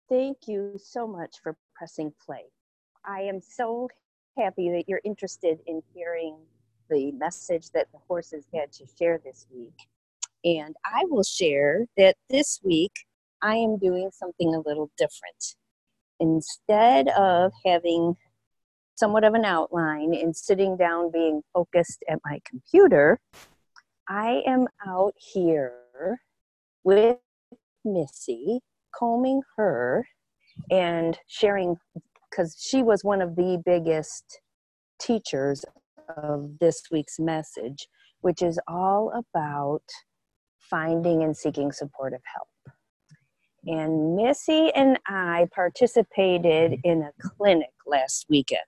Thank you so much for pressing play. I am so happy that you're interested in hearing the message that the horses had to share this week. And I will share that this week I am doing something a little different. Instead of having somewhat of an outline and sitting down being focused at my computer, I am out here with Missy, combing her and sharing, because she was one of the biggest teachers of this week's message, which is all about finding and seeking supportive help. And Missy and I participated in a clinic last weekend.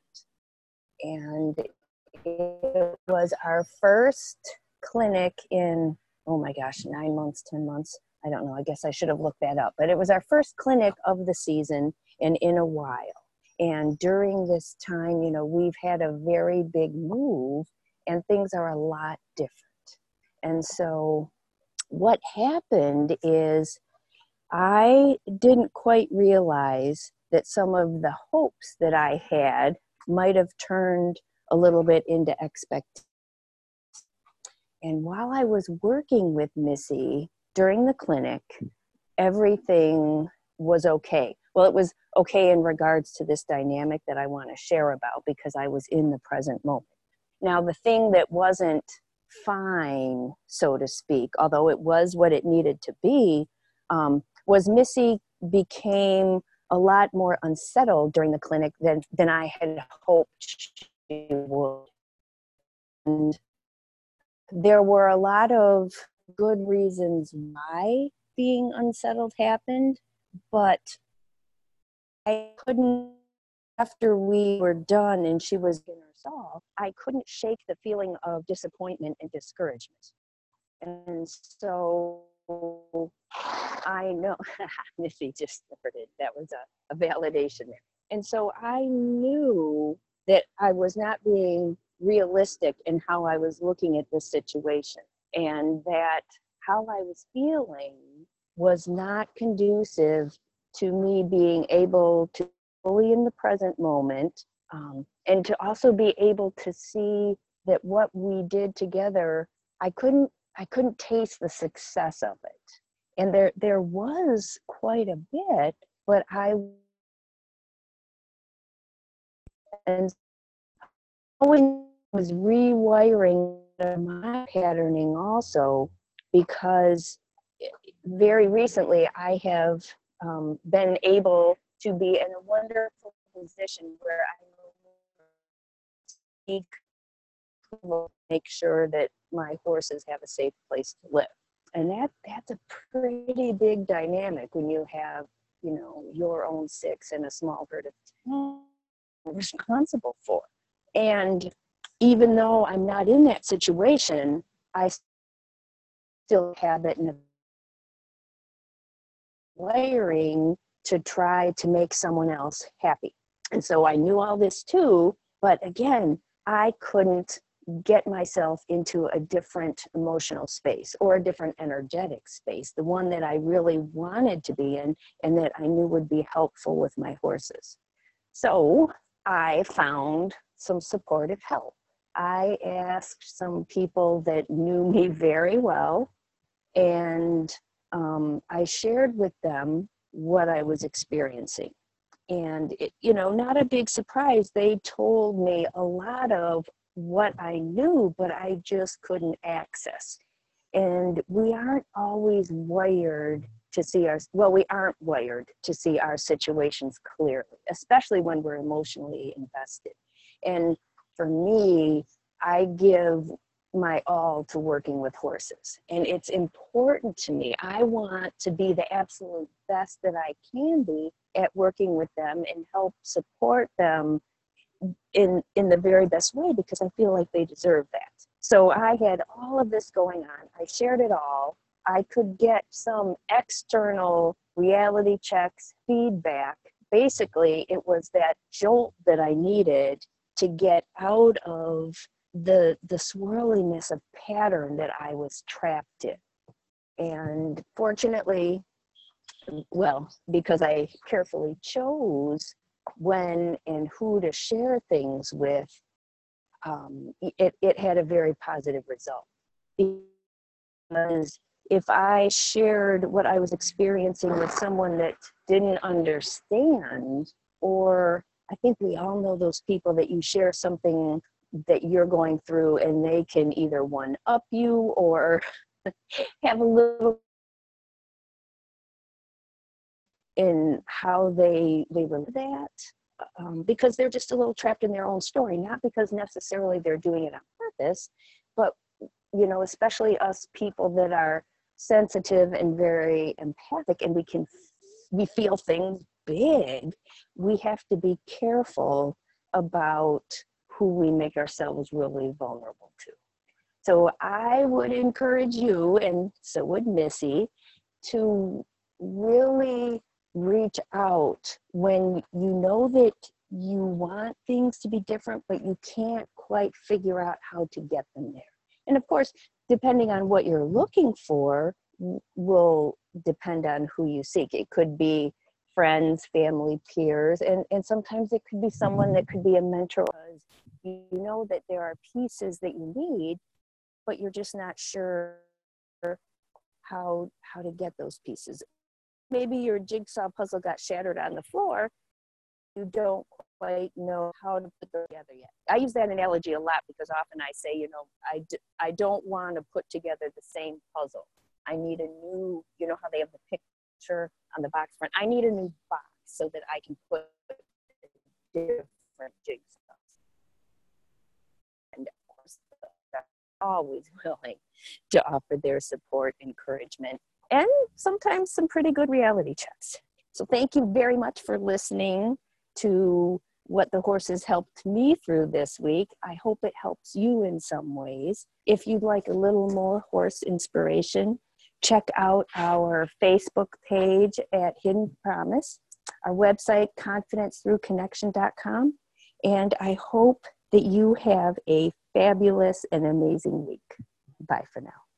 And it was our first clinic in, oh my gosh, 9 months, 10 months. I don't know. I guess I should have looked that up. But it was our first clinic of the season and in a while. And during this time, we've had a very big move and things are a lot different. And so what happened is I didn't quite realize that some of the hopes that I had might have turned a little bit into expectations. And while I was working with Missy during the clinic, everything was okay. Well, it was okay in regards to this dynamic that I want to share about because I was in the present moment. Now, the thing that wasn't fine, so to speak, although it was what it needed to be, was Missy became a lot more unsettled during the clinic than I had hoped she would. And there were a lot of good reasons why being unsettled happened, but I couldn't, after we were done and she was in herself, I couldn't shake the feeling of disappointment and discouragement. And so I know, Missy just started, that was a validation there. And so I knew that I was not being realistic in how I was looking at this situation, and that how I was feeling was not conducive to me being able to fully in the present moment, and to also be able to see that what we did together, I couldn't taste the success of it. And there was quite a bit, but I was rewiring my patterning also, because very recently I have been able to be in a wonderful position where I make sure that my horses have a safe place to live. And that's a pretty big dynamic when you have, your own 6 and a small herd of 10 responsible for. And even though I'm not in that situation, I still have it in a wiring to try to make someone else happy. And so I knew all this too, but again, I couldn't get myself into a different emotional space or a different energetic space, the one that I really wanted to be in and that I knew would be helpful with my horses. So I found some supportive help. I asked some people that knew me very well, and I shared with them what I was experiencing. And, not a big surprise, they told me a lot of what I knew, but I just couldn't access. And we aren't always wired to see we aren't wired to see our situations clearly, especially when we're emotionally invested. And for me, I give my all to working with horses, and it's important to me. I want to be the absolute best that I can be at working with them and help support them in the very best way, because I feel like they deserve that. So I had all of this going on. I shared it all. I could get some external reality checks, feedback. Basically, it was that jolt that I needed to get out of the swirliness of pattern that I was trapped in. And fortunately, well, because I carefully chose when and who to share things with, it had a very positive result. Because if I shared what I was experiencing with someone that didn't understand, or I think we all know those people that you share something that you're going through and they can either one up you or have a little in how they relate that, because they're just a little trapped in their own story, not because necessarily they're doing it on purpose, but especially us people that are sensitive and very empathic, and we feel things big. We have to be careful about who we make ourselves really vulnerable to. So I would encourage you, and so would Missy, to really reach out when you know that you want things to be different, but you can't quite figure out how to get them there. And of course, depending on what you're looking for will depend on who you seek. It could be friends, family, peers, and sometimes it could be someone that could be a mentor, because you know that there are pieces that you need, but you're just not sure how to get those pieces. Maybe your jigsaw puzzle got shattered on the floor. You don't quite know how to put them together yet. I use that analogy a lot because often I say, I don't want to put together the same puzzle. I need a new, how they have the picture on the box front. I need a new box so that I can put different jigsaws. And of course, they're always willing to offer their support, encouragement, and sometimes some pretty good reality checks. So thank you very much for listening to what the horses helped me through this week. I hope it helps you in some ways. If you'd like a little more horse inspiration, check out our Facebook page at Hidden Promise, our website, confidencethroughconnection.com, and I hope that you have a fabulous and amazing week. Bye for now.